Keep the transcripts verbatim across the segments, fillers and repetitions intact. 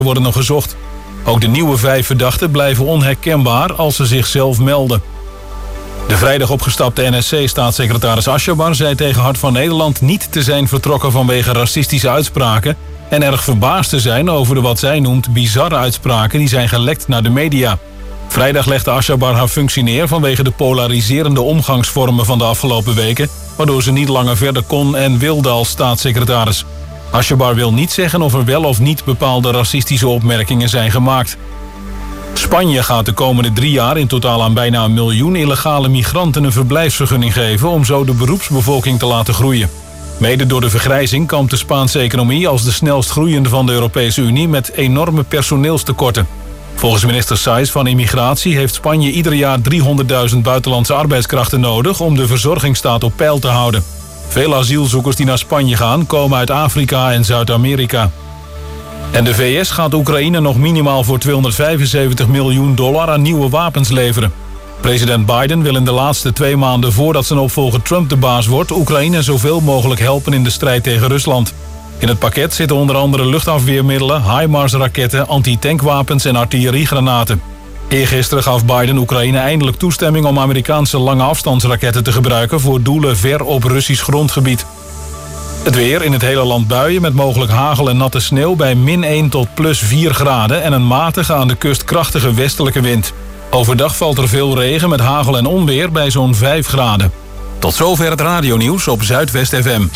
worden nog gezocht. Ook de nieuwe vijf verdachten blijven onherkenbaar als ze zichzelf melden. De vrijdag opgestapte N S C-staatssecretaris Asjabar zei tegen Hart van Nederland niet te zijn vertrokken vanwege racistische uitspraken en erg verbaasd te zijn over de wat zij noemt bizarre uitspraken die zijn gelekt naar de media. Vrijdag legde Asjabar haar functie neer vanwege de polariserende omgangsvormen van de afgelopen weken, waardoor ze niet langer verder kon en wilde als staatssecretaris. Asjabar wil niet zeggen of er wel of niet bepaalde racistische opmerkingen zijn gemaakt. Spanje gaat de komende drie jaar in totaal aan bijna een miljoen illegale migranten een verblijfsvergunning geven om zo de beroepsbevolking te laten groeien. Mede door de vergrijzing kampt de Spaanse economie als de snelst groeiende van de Europese Unie met enorme personeelstekorten. Volgens minister Saiz van Immigratie heeft Spanje ieder jaar driehonderdduizend buitenlandse arbeidskrachten nodig om de verzorgingsstaat op peil te houden. Veel asielzoekers die naar Spanje gaan komen uit Afrika en Zuid-Amerika. En de V S gaat Oekraïne nog minimaal voor tweehonderdvijfenzeventig miljoen dollar aan nieuwe wapens leveren. President Biden wil in de laatste twee maanden voordat zijn opvolger Trump de baas wordt Oekraïne zoveel mogelijk helpen in de strijd tegen Rusland. In het pakket zitten onder andere luchtafweermiddelen, HIMARS-raketten, antitankwapens en artilleriegranaten. Eergisteren gaf Biden Oekraïne eindelijk toestemming om Amerikaanse lange afstandsraketten te gebruiken voor doelen ver op Russisch grondgebied. Het weer, in het hele land buien met mogelijk hagel en natte sneeuw bij min één tot plus vier graden en een matige aan de kust krachtige westelijke wind. Overdag valt er veel regen met hagel en onweer bij zo'n vijf graden. Tot zover het radionieuws op Zuidwest F M.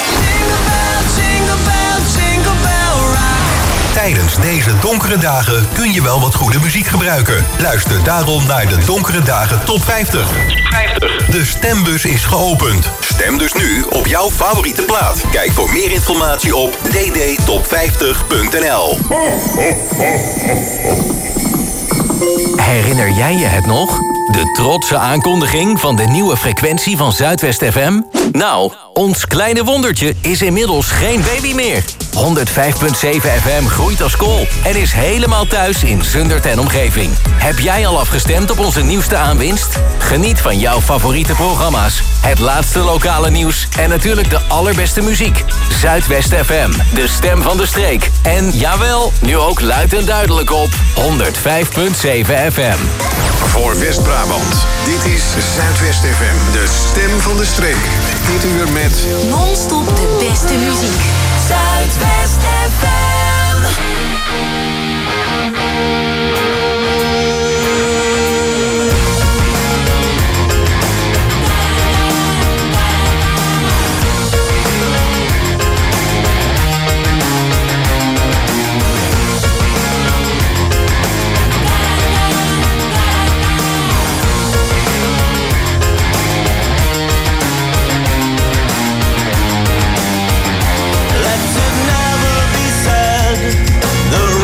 Tijdens deze donkere dagen kun je wel wat goede muziek gebruiken. Luister daarom naar de Donkere Dagen Top vijftig. vijftig. De stembus is geopend. Stem dus nu op jouw favoriete plaat. Kijk voor meer informatie op d d top vijftig punt n l. Herinner jij je het nog? De trotse aankondiging van de nieuwe frequentie van Zuidwest F M? Nou, ons kleine wondertje is inmiddels geen baby meer. honderdvijf komma zeven F M groeit als kool en is helemaal thuis in Zundert en omgeving. Heb jij al afgestemd op onze nieuwste aanwinst? Geniet van jouw favoriete programma's, het laatste lokale nieuws en natuurlijk de allerbeste muziek. Zuidwest F M, de stem van de streek. En jawel, nu ook luid en duidelijk op honderdvijf komma zeven F M. Voor West-Brabant, dit is Zuidwest F M, de stem van de streek. Dit uur met non-stop de beste muziek. Zuidwest F M. The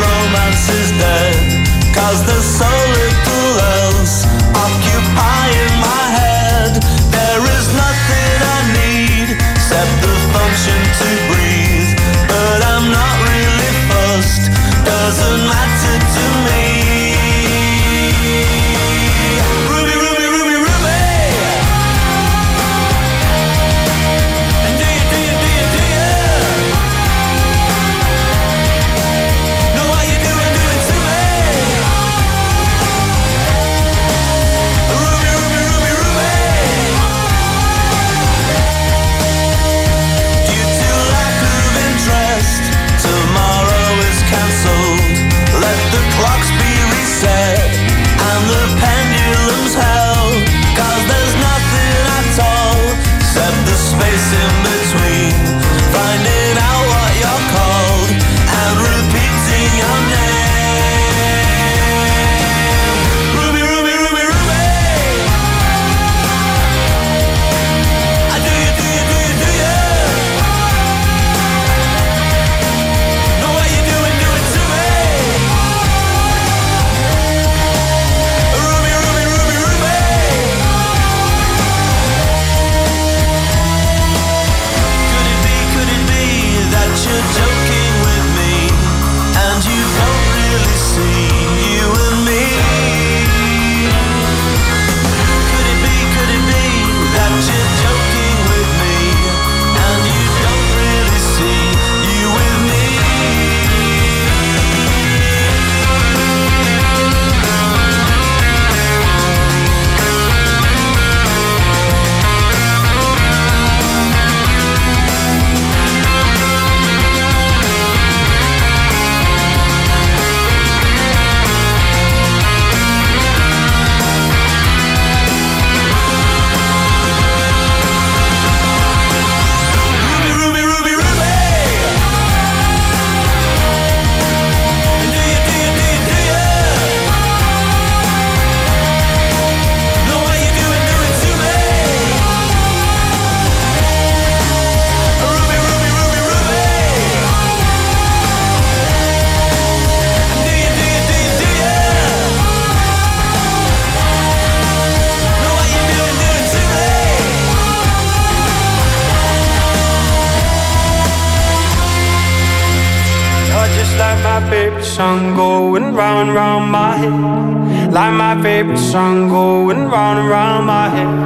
song going round and round my head. Like my favorite song going round and round my head.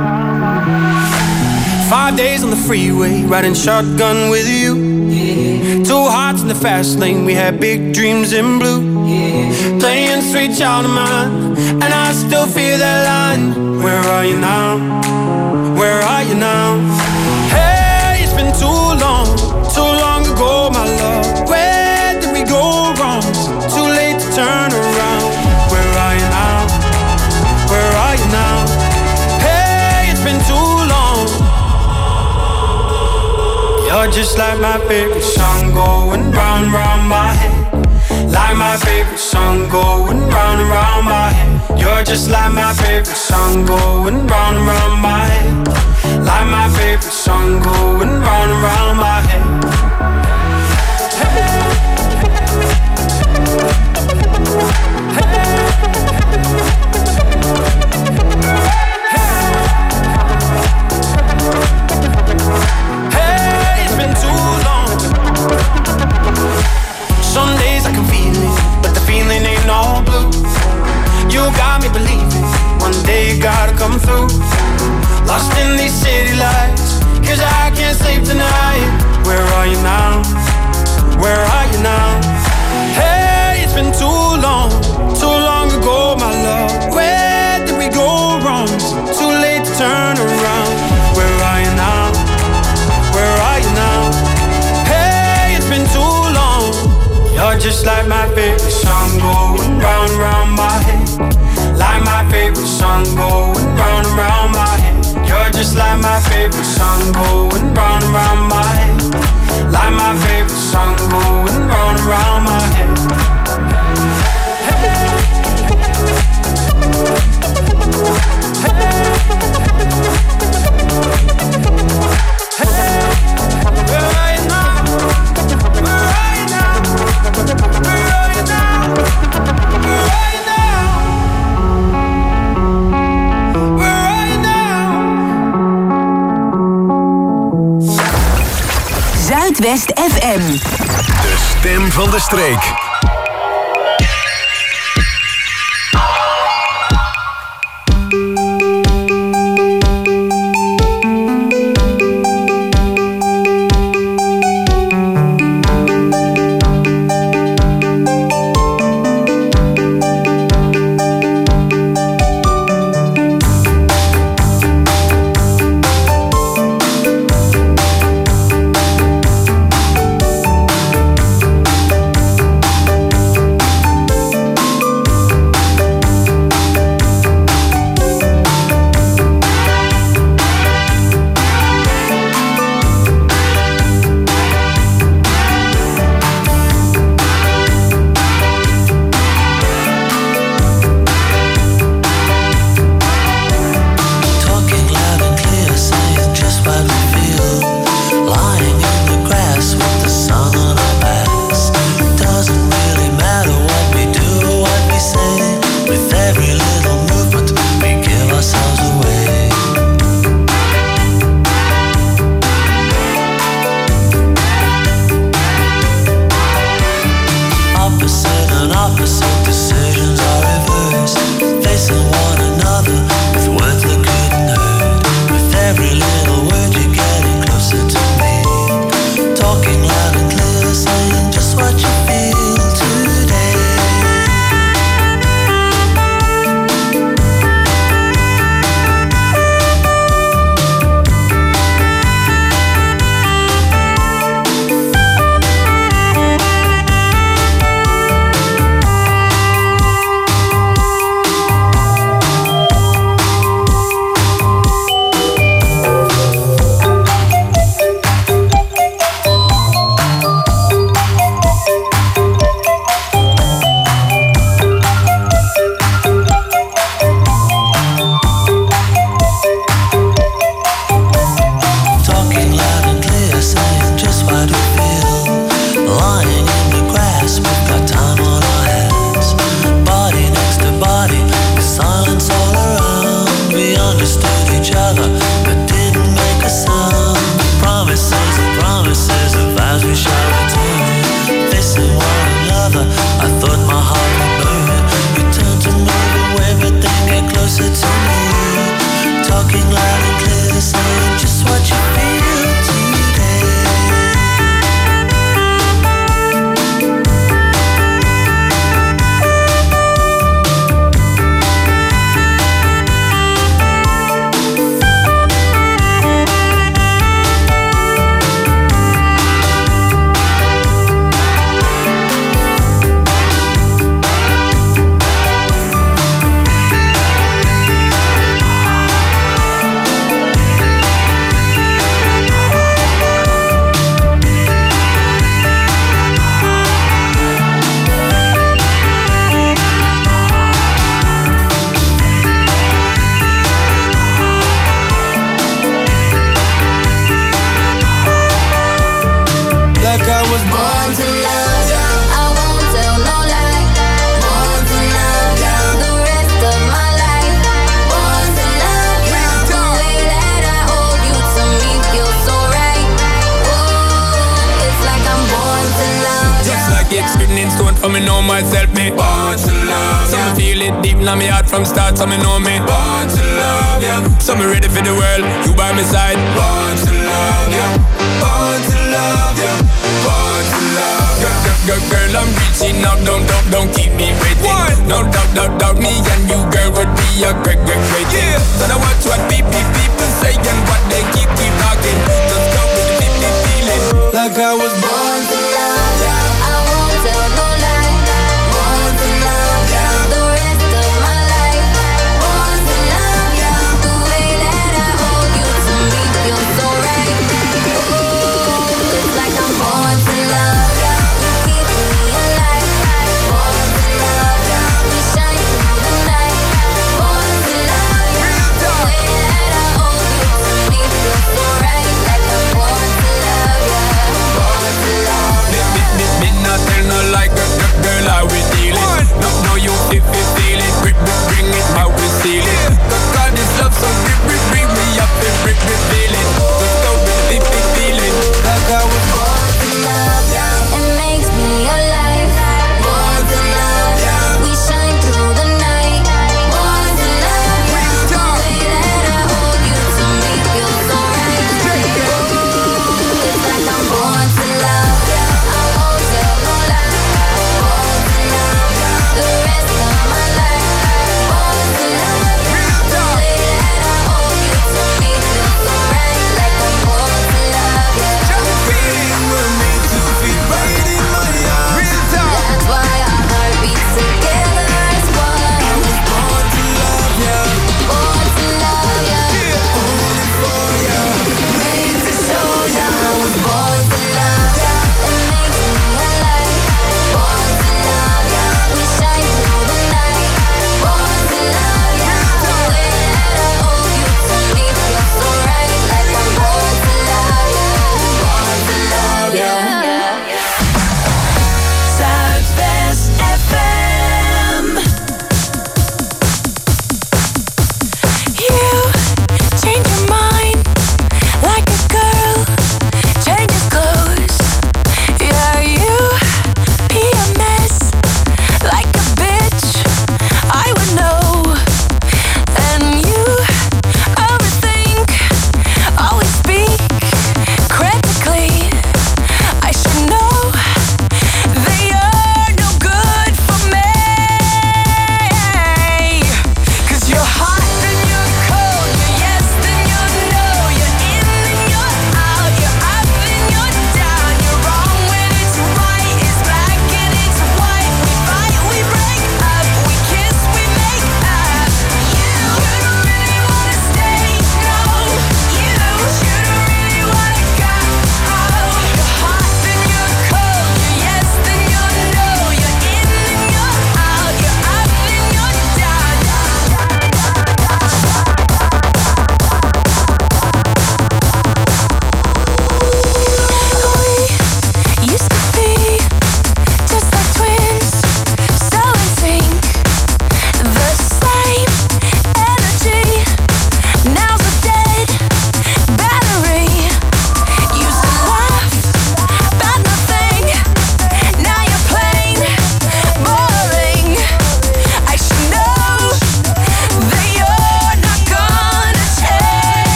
Five days on the freeway, riding shotgun with you. Yeah. Two hearts in the fast lane, we had big dreams in blue. Yeah. Playing sweet child of mine, and I still feel that line. Where are you now? Where are you now? Hey, it's been too long, too long ago, my love. Where did we go wrong? Too late to turn around. Where are you now? Where are you now? Hey, it's been too long. You're just like my favorite song going round and round my head. Like my favorite song going round and round my head. You're just like my favorite song going round and round my head. Like my favorite song going round and round my head. Hey, it's been too long. Some days I can feel it, but the feeling ain't all blue. You got me believing one day you gotta come through. Lost in these city lights, cause I can't sleep tonight. Where are you now? Where are you now? Hey, it's been too long, too long ago, my love. Where did we go wrong? Too late to turn around. Where are you now? Where are you now? Hey, it's been too long. You're just like my favorite song going round and round my head. Like my favorite song going round and round my head. You're just like my favorite song going round and round my head. Like my favorite song going round and round my head. Where are you now? Where are you now? Where are you now? Where are you now? Where are you now? Zuidwest F M. De stem van de streek. so me know myself, me born to love, so me feel it deep in my heart from start, so me know me born to love, yeah. So me ready for the world, you by my side, born to love, yeah. Born to love, yeah. Born to love, girl, girl, girl, girl, I'm reaching out, don't, don't, don't keep me waiting. What? No doubt, doubt, doubt, me and you, girl, would be a great, great, great thing. Yeah. So now watch what people, people say and what they keep, keep talking. Just go with the feeling, feeling like I was born to love, yeah. I won't tell no lie. Born to love, yeah. The rest of my life. Born to love, yeah. The way that I hold you to me feels so right. Ooh, it's like I'm born to love, yeah. You keep me alive. Born to love, yeah. We shine through the night. Born to love, yeah. The way that I hold you to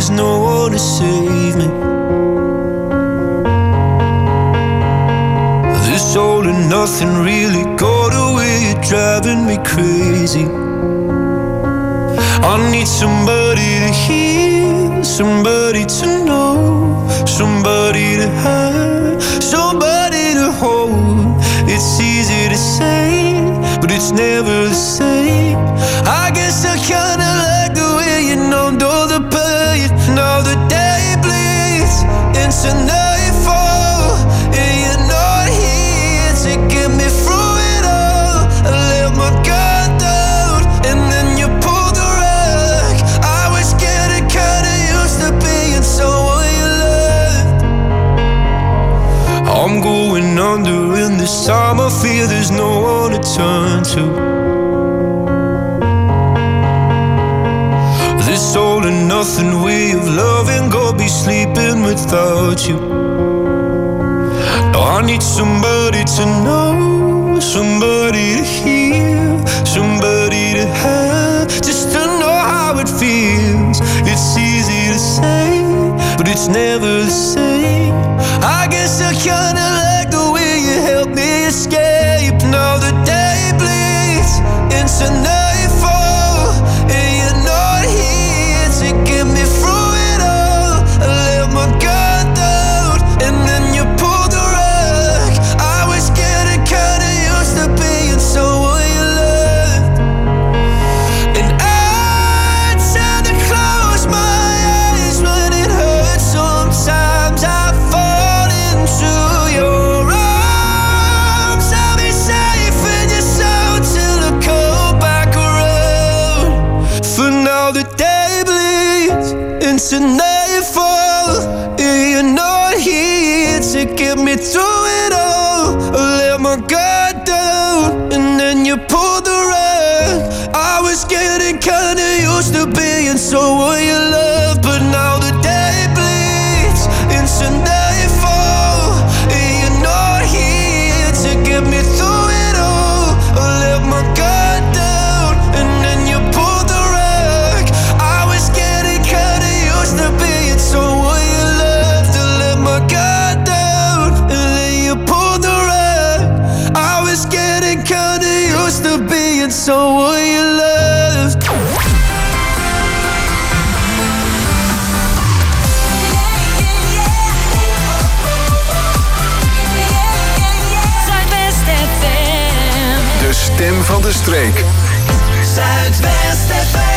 there's no one to save me. This all and nothing really got away, you're driving me crazy. I need somebody to hear, somebody to know, somebody to have, somebody to hold. It's easy to say, but it's never the same. I guess I kinda like the way you numbed all the pain. Now the day bleeds into nightfall, and you're not here to get me through it all. I let my guard down, and then you pulled the rug. I was getting kinda used to being someone you loved. I'm going under, and this time I fear there's no one to turn to. This all and nothing way of loving, go be sleeping without you. I need somebody to know, somebody to hear, somebody to have, just to know how it feels. It's easy to say, but it's never the same. I guess I kinda like the way you help me escape. Now the day bleeds into nightfall, and you're not here to get me through it all. I let my guard down, and then you pulled the rug. I was getting kinda used to being someone you loved. And I tend to close my eyes when it hurts. Sometimes I fall into your arms. I'll be safe in your soul till I come back around. For now the day bleeds into nightfall, and you're not here to get me through it all. I let my guard down, and then you pulled the rug. I was getting kinda used to being someone you love, but now the day bleeds into nightfall, and you're not here to get me through it all. I let my guard down, and then you pulled the rug. I was getting kinda used to being someone you loved. I let my guard down, and then you pulled the rug. I was getting kinda used to being someone you loved. Zuidwest F M. De stem van de streek. Zuidwest F M.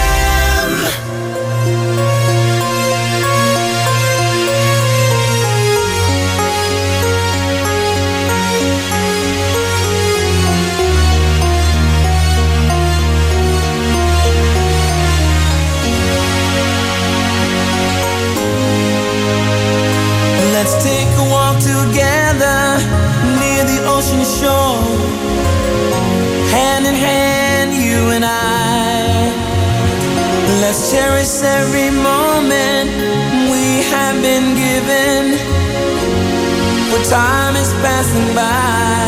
Let's take a walk together near the ocean shore. Hand in hand, you and I. Let's cherish every moment we have been given, where time is passing by.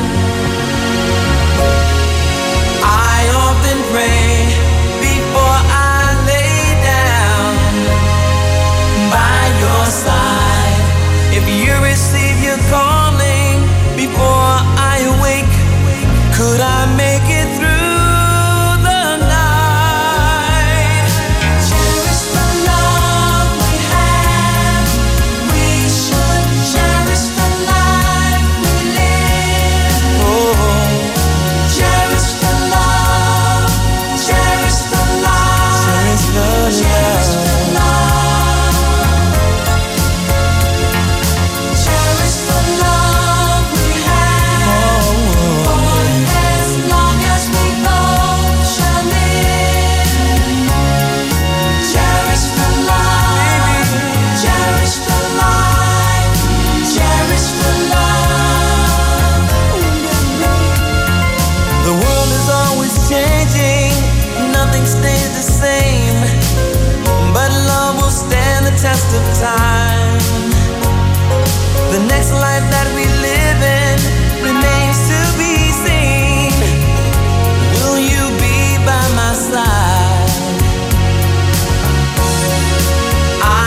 I often pray before I lay down by your side. If you receive your calling before I awake, could I make it through the night? Cherish the love we have. We should cherish the life we live. Oh, cherish the love, cherish the life, cherish the love. Cherish the love. Cherish the love we have. For as long as we both shall live. Cherish the love. Cherish the life. Cherish the love. The world is always changing. Nothing stays the same. But love will stand the test of time. The next life that we live in remains to be seen. Will you be by my side? I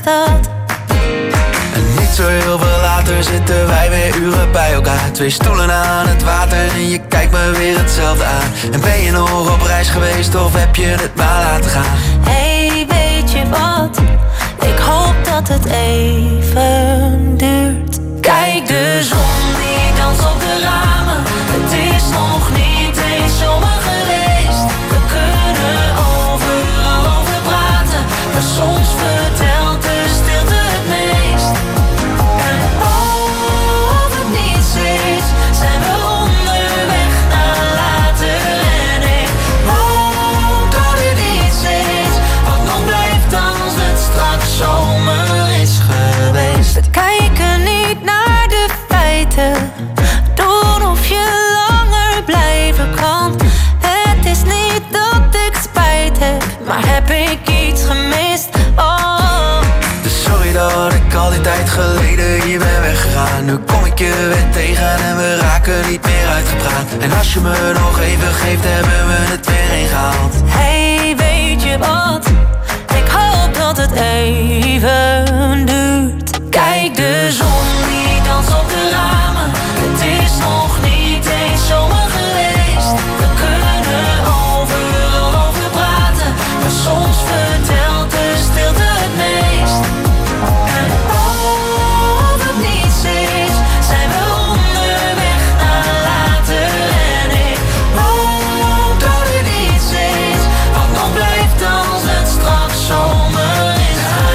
dat. En niet zo heel veel later zitten wij weer uren bij elkaar. Twee stoelen aan het water en je kijkt me weer hetzelfde aan. En ben je nog op reis geweest of heb je het maar laten gaan? Hey, weet je wat? Ik hoop dat het even duurt. Kijk, de zon die danst op de ramen. Het is nog niet eens zomer geweest. We kunnen overal over praten, maar soms vertelt de stilte het meest. En als het niets is, zijn we onderweg naar later. En ik hoop dat het iets is wat nog blijft als het straks zomer is geweest. We kijken niet naar de feiten, doen of je langer blijven kan. Het is niet dat ik spijt heb, maar heb ik iets gemist? Oh. Dus sorry dat ik al die tijd geleden hier ben weggegaan. Nu kom ik je weer tegen en we raken niet meer uitgepraat. En als je me nog even geeft, hebben we het weer ingehaald. Hey, weet je wat? Ik hoop dat het even duurt. Kijk, de zon die danst op de ramen. Het is nog niet eens zomer geweest. We kunnen overal over praten, maar soms vertelt de stilte het meest. En als het niets is, zijn we onderweg naar later. En ik hoop dat het iets is wat nog blijft als het straks zomer is.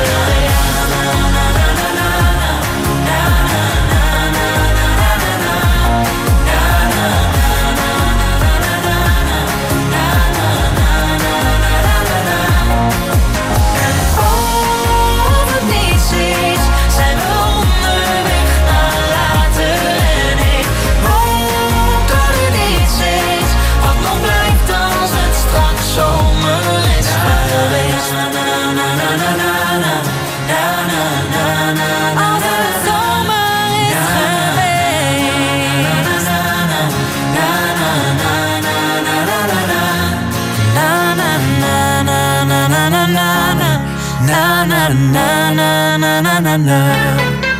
Na, na, na.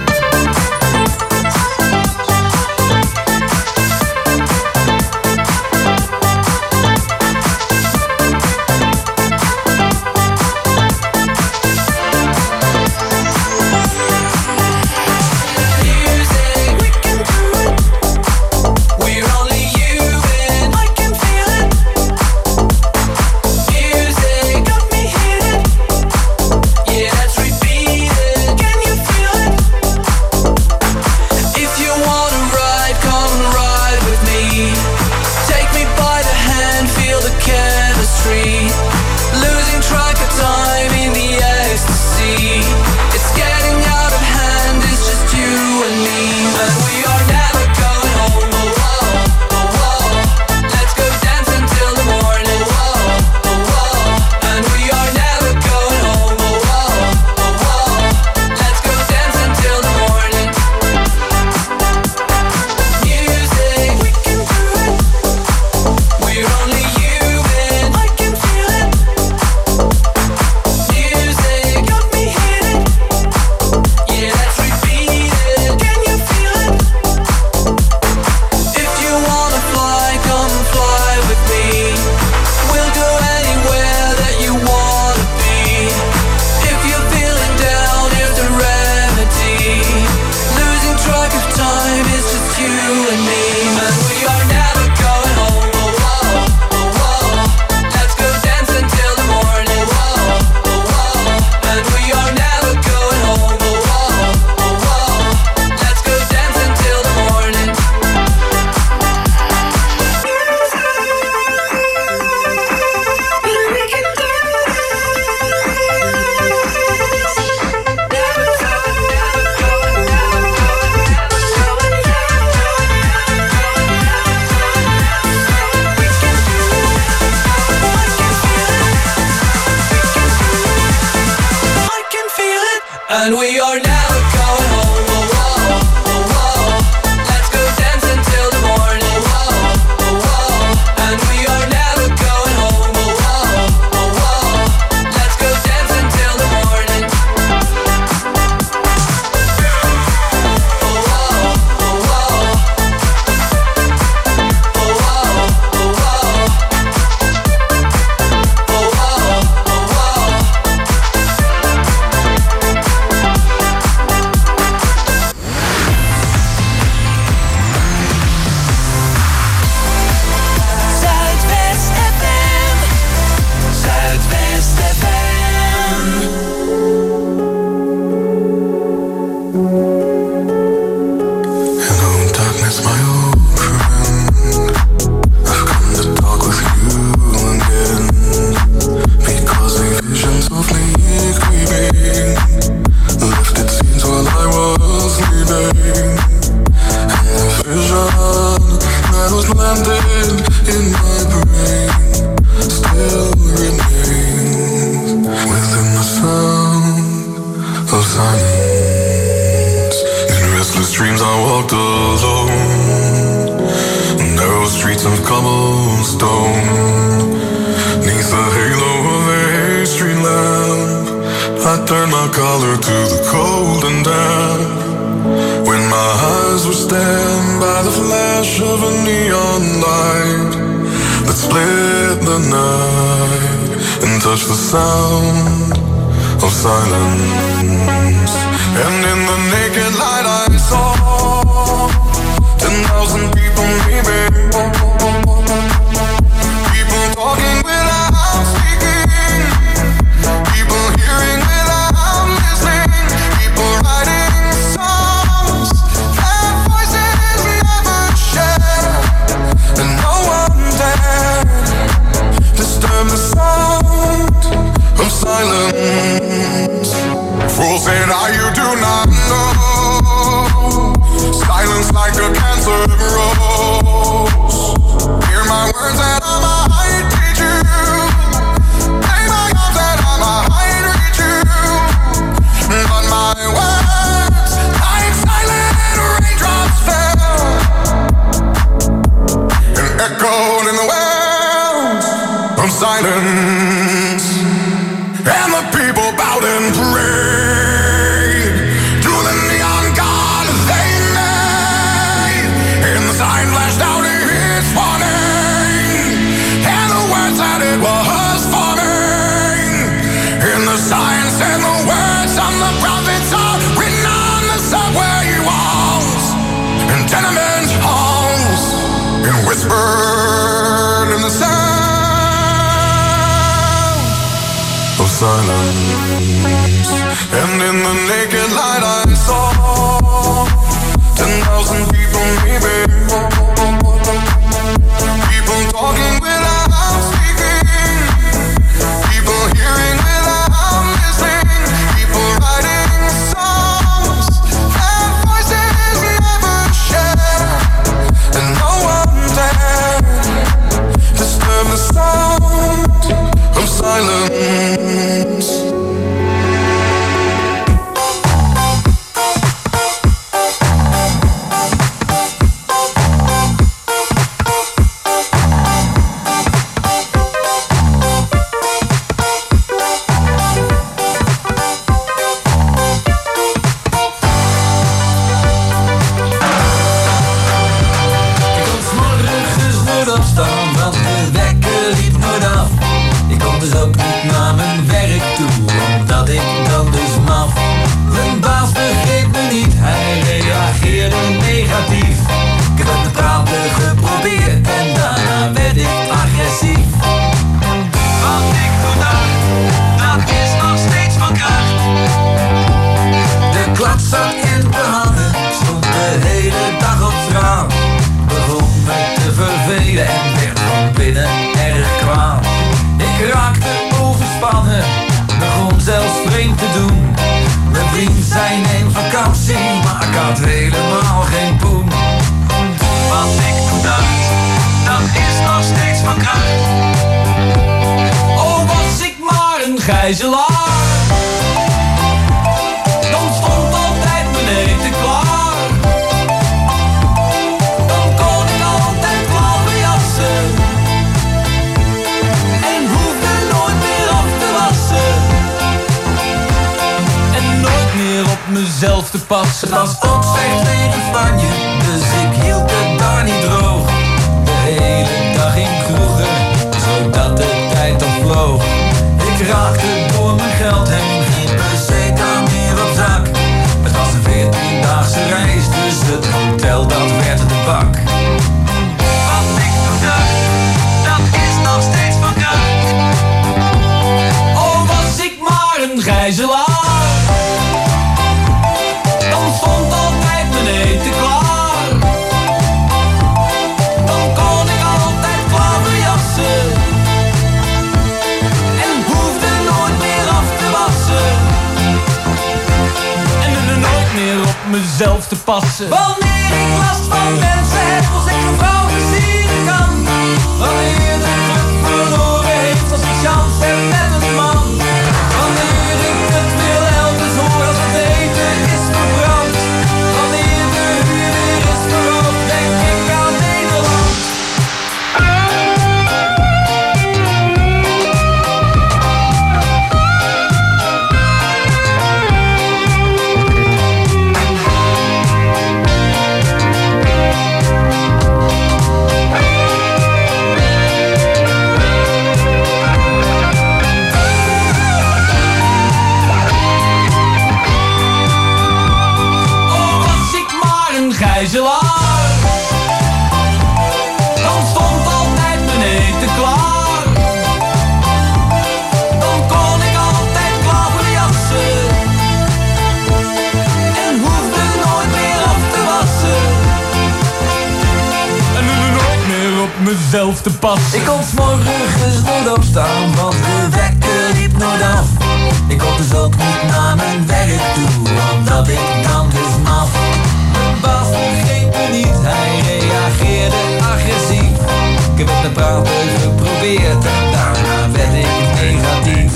And we are never going home. Oh, oh, oh, oh. Let's go dance until the morning. Oh, oh, oh. And we are never going home. Oh, oh, oh, oh. Let's go dance until the morning. streams I walked alone, narrow streets of cobblestone. Neath the halo of a street lamp, I turned my collar to the cold and damp. When my eyes were stabbed by the flash of a neon light that split the night and touched the sound of silence. And in the naked light I saw ten thousand people leaving, people talking without speaking, people hearing without listening, people writing songs that voices never share, and no one dared disturb the sound of silence. Fools said, "Ah, you do not know. Silence like a cancer grows. Hear my words and I might teach you. Play my arms and I might reach you. But my words, like silent raindrops fell and echoed in the wells of silence. And the people bowed and prayed to the neon god they made. And the sign flashed out its warning, and the words that it was forming. And the sign said the words of the prophets are written on the subway walls and tenement halls, and whispered in the sound of silence. And in the naked light I saw ten thousand people leaving, people talking without speaking, people hearing without listening, people writing songs that voices never share, and no one dared disturb the sound of silence. Het was opzeg tegen Spanje, dus ik hield het daar niet droog. De hele dag in kroegen, zodat de tijd al vloog. Ik raakte door mijn geld heen, geen peseta meer op zak. Het was een veertiendaagse reis, dus het hotel dat werd de bak. Wat ik toen dacht, dat is nog steeds van kracht. Oh, was ik maar een gijzelaar. Stond altijd mijn eten klaar. Dan kon ik altijd klaverjassen en hoefde nooit meer af te wassen. En er nooit meer op mezelf te passen. Wanneer ik last van mensen heb, als ik een vrouw versieren kan. Wanneer de club verloren heeft, als ik chance heb met een man. Wanneer ik het wil elders hoor, als het eten is verbrand. Wanneer de gijzelaar. Dan stond altijd mijn eten klaar. Dan kon ik altijd klaverjassen. En hoefde nooit meer af te wassen. En nooit meer op mezelf te passen. Ik kon 's morgens nooit opstaan, want de wekker liep nooit af. Ik kon dus ook niet naar mijn werk toe, omdat ik dan dus maf. Mijn baas begreep me niet, hij reageerde agressief. Ik heb het met praten geprobeerd en daarna werd ik negatief.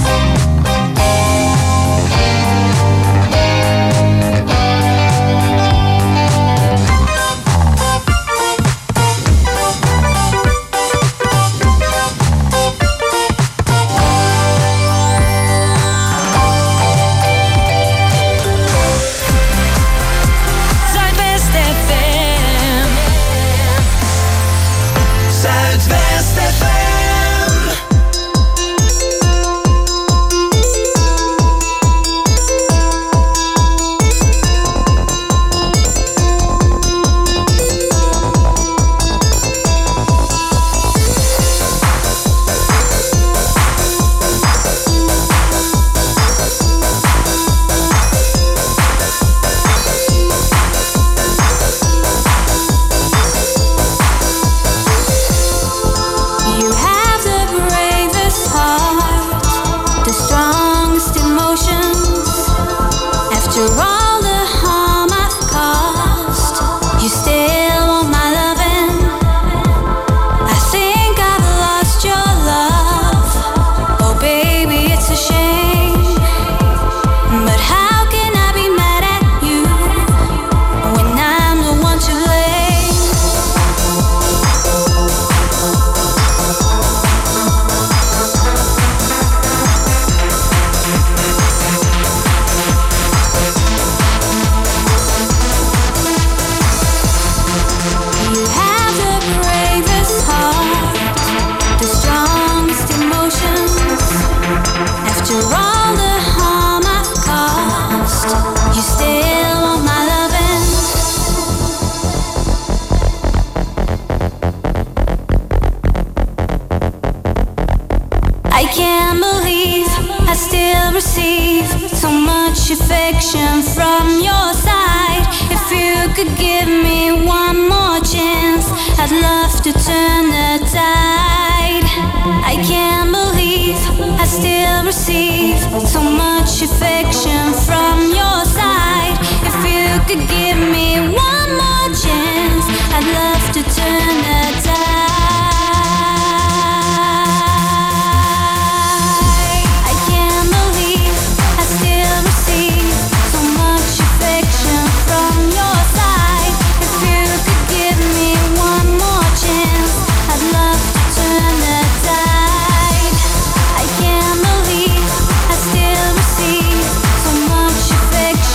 Affection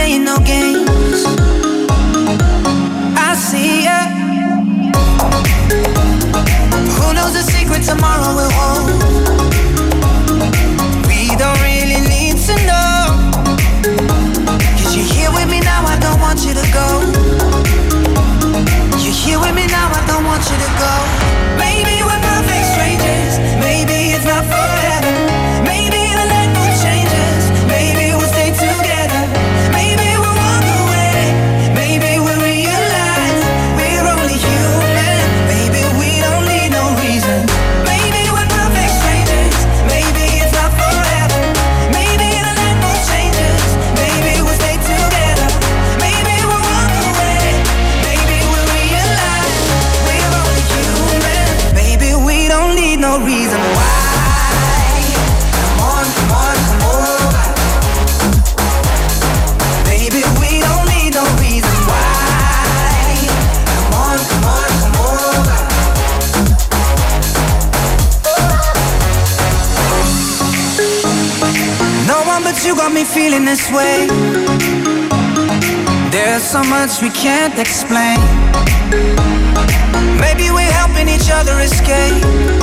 playing no games. I see ya. Who knows the secret tomorrow will hold? We don't really need to know. Cause you're here with me now, I don't want you to go. You're here with me now, I don't want you to go. Maybe we're perfect strangers. Maybe it's not forever. Maybe the night will change us. Maybe we'll stay together. Maybe we'll walk away. Maybe we'll realize we're only human. Maybe we don't need no reason. Maybe we're perfect strangers. Maybe it's not forever. Maybe the night will change us. Maybe we'll stay together. Maybe we'll walk away. Maybe we'll realize we're only human. Maybe we don't need no reason why. Come on, come on, come over. Baby, we don't need no reason why. Come on, come on, come over. No one but you got me feeling this way. There's so much we can't explain. Maybe we're helping each other escape.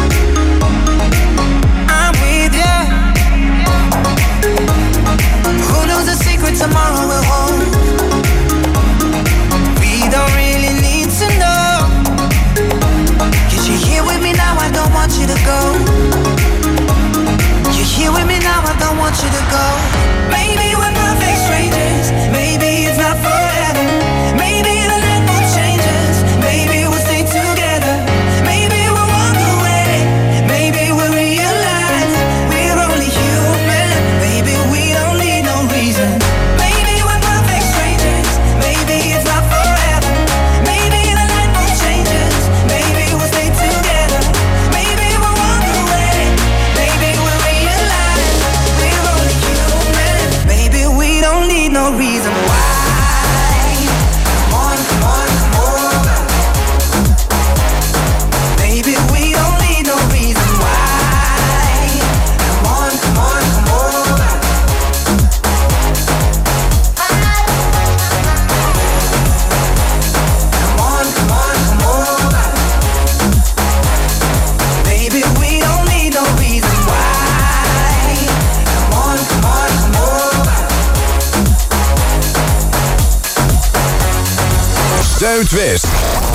I'm with ya. Who knows the secret tomorrow will hold? We don't really need to know. Cause you're here with me now, I don't want you to go. You're here with me now, I don't want you to go. Maybe we're perfect strangers. Maybe it's not forever. Maybe the night will change us. Maybe we'll stay together. Maybe we'll walk away. Maybe we'll realize we're only human. Maybe we don't need no reason. Maybe we're perfect strangers. Maybe it's not forever. Maybe the night will change us. Maybe we'll stay together. Maybe we'll walk away. Maybe we'll realize we're only human. Maybe we don't need no reason why. Come on, come on, come over. Maybe we don't need no reason why. Come on, come on, come over. Come on, come on, come over. Baby, we don't need no reason why. Come on, come on, come over. Zuidwest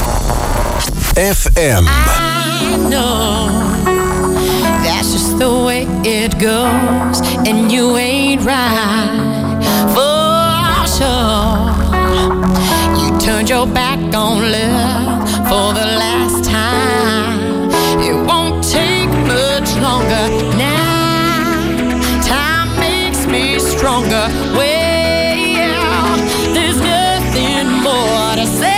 F M. I know that's just the way it goes, and you ain't right for sure. You turned your back on love for the last time. It won't take much longer now. Time makes me stronger. Well, there's nothing more to say.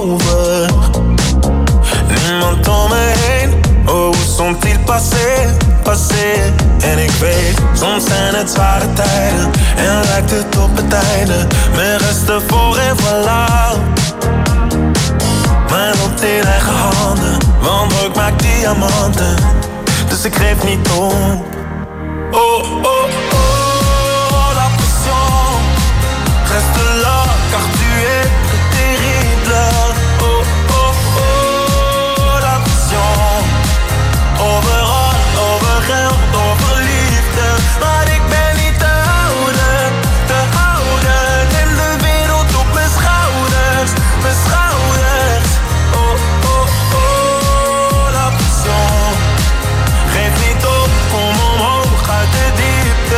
over. Niemand om me heen. Oh, où sont-ils passés, passés? En ik weet, soms zijn het zware tijden en lijkt het op het einde. Mijn resten voor en voilà. Mijn lot in eigen handen, want ik maak diamanten. Dus ik geef niet om. Oh, oh, oh, la pression reste là, car tu es terrible. Oh, oh, oh, la pression. Overal, overal, over liefde. Maar ik ben niet te houden, te houden. Neem de wereld op mijn schouders, mijn schouders. Oh, oh, oh, la pression. Geef niet op, kom omhoog uit de diepte.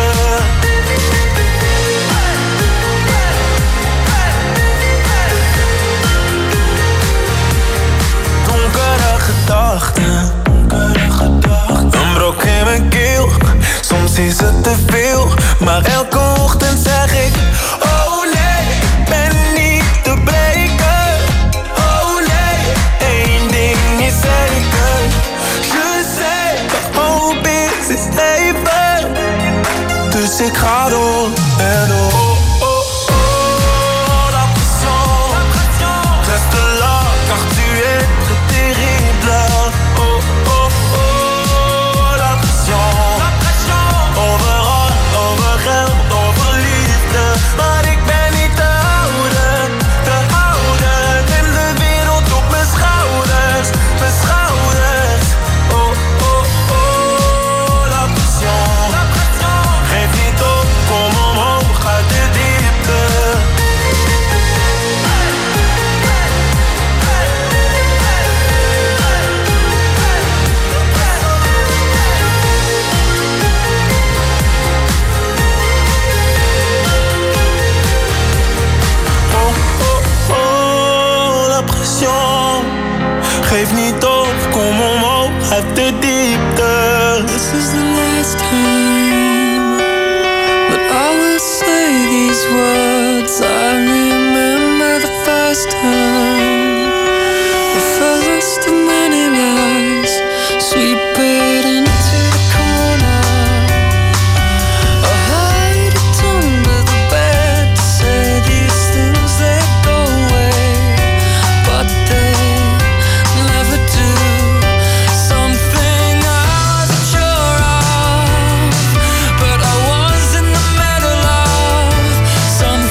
Donkere gedachten, donkere gedachten. Een brok in mijn keel, soms is het te veel. Maar elke ochtend zeg ik, oh nee, ik ben niet te breken. Oh nee, één ding is zeker. Je sais, de hoop is, is even. Dus ik ga door en door. Oh, oh, oh, la pression reste là, car tu es terrible. Oh, oh, oh, la pression. Overal, overal, over liefde. Maar ik ben niet te houden, te houden. Neem de wereld op mijn schouders, mijn schouders. Oh, oh, oh, la pression. Geef niet op, kom omhoog uit de diepte. Oh, oh, oh, la pression. Geef niet op, kom omhoog uit de diepte. This is the last time that I will say these words. I remember the first time, the first of many lies. Sweep it into the corner. I hide it under the bed to say these things that go away, but they never do. Something I wasn't sure of, but I was in the middle of. Something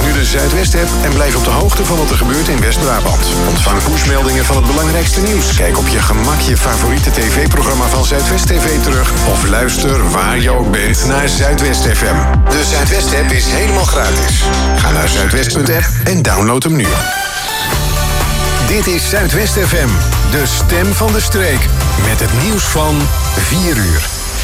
nu de Zuidwest-app en blijf op de hoogte van wat er gebeurt in West-Brabant. Ontvang pushmeldingen van het belangrijkste nieuws. Kijk op je gemak je favoriete tv-programma van Zuidwest T V terug. Of luister waar je ook bent naar Zuidwest F M. De Zuidwest-app is helemaal gratis. Ga naar zuidwest punt app en download hem nu. Dit is Zuidwest F M, de stem van de streek. Met het nieuws van vier uur.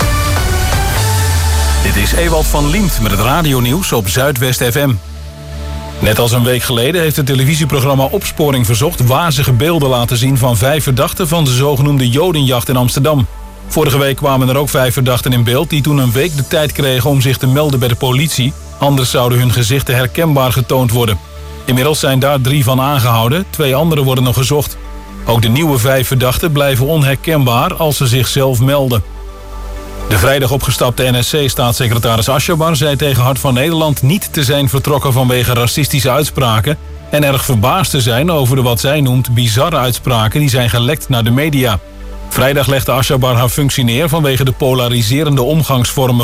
Dit is Ewald van Liemt met het radionieuws op Zuidwest F M. Net als een week geleden heeft het televisieprogramma Opsporing Verzocht wazige beelden laten zien van vijf verdachten van de zogenoemde Jodenjacht in Amsterdam. Vorige week kwamen er ook vijf verdachten in beeld die toen een week de tijd kregen om zich te melden bij de politie. Anders zouden hun gezichten herkenbaar getoond worden. Inmiddels zijn daar drie van aangehouden, twee anderen worden nog gezocht. Ook de nieuwe vijf verdachten blijven onherkenbaar als ze zichzelf melden. De vrijdag opgestapte N S C-staatssecretaris Asjabar zei tegen Hart van Nederland niet te zijn vertrokken vanwege racistische uitspraken en erg verbaasd te zijn over de wat zij noemt bizarre uitspraken die zijn gelekt naar de media. Vrijdag legde Asjabar haar functie neer vanwege de polariserende omgangsvormen